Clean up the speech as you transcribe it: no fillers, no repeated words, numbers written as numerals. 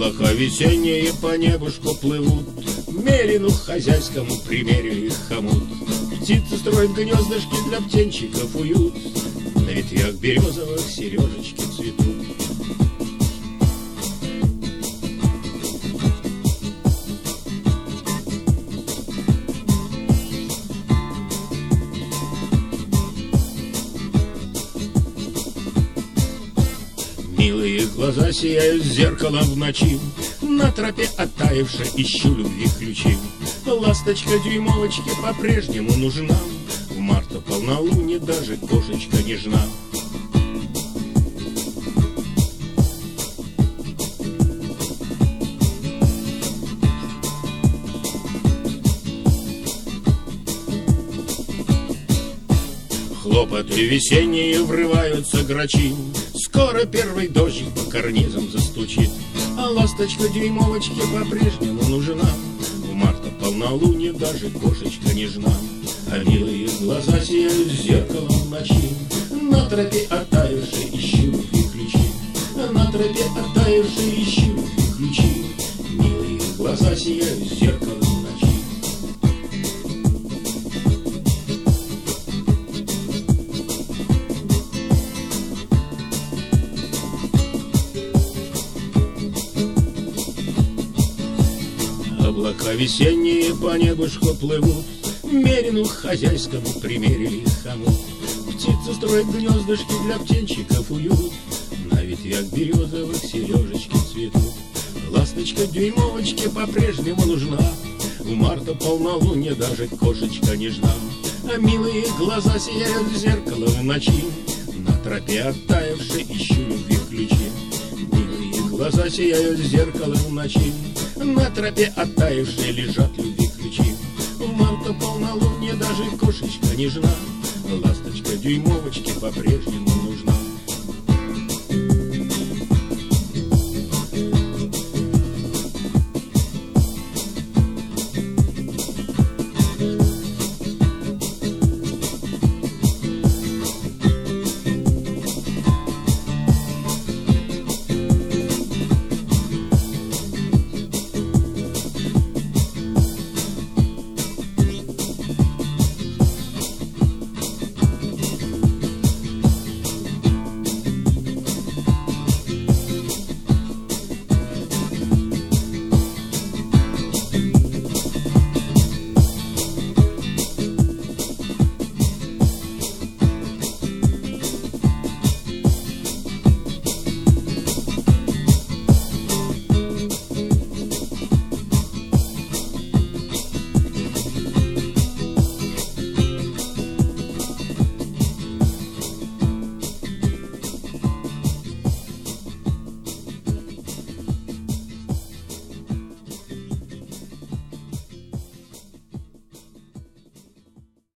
Облака весенние по небушку плывут, мерину хозяйскому примерили хомут. Птицы строят гнездышки, для птенчиков уют, на ветвях березовых сережечки цветут. Милые глаза сияют зеркалом в ночи, на тропе оттаившей ищу любви ключи. Ласточка дюймовочке по-прежнему нужна, в марта полнолуние даже кошечка нежна. Хлопоты весенние врываются грачи, скоро первый дождик по карнизам застучит. А ласточка дюймовочке по-прежнему нужна, в марта полнолуние даже кошечка нежна. А милые глаза сияют зеркалом в ночи, на тропе оттаившей ищу любви ключи. На тропе оттаившей ищу любви ключи, милые глаза сияют зеркалом в ночи. Облака весенние по небушку плывут, мерину хозяйскому примерили хомут. Птицы строят гнездышки, для птенчиков уют, на ветвях березовых сережечки цветут. Ласточка дюймовочке по-прежнему нужна, в марта полнолуние даже кошечка нежна. А милые глаза сияют зеркалом в ночи, на тропе оттаившей ищу любви ключи. Милые глаза сияют зеркалом в ночи, на тропе оттаившей лежат любви ключи. В марта полнолуние даже кошечка нежна, ласточка дюймовочки по-прежнему нужна.